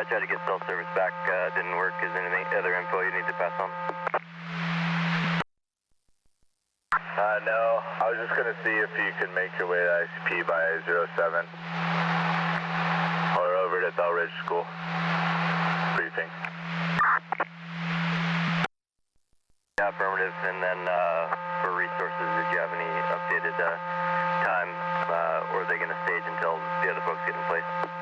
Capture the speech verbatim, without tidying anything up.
I tried to get cell service back, uh, didn't work. Is there anything, other info you need to pass on? Uh, no, I was just gonna see if you could make your way to I C P by zero seven. Or over to Bell Ridge School. Briefing. Yeah, affirmative. And then uh, for resources, did you have any updated uh, time, uh, or are they going to stage until the other folks get in place?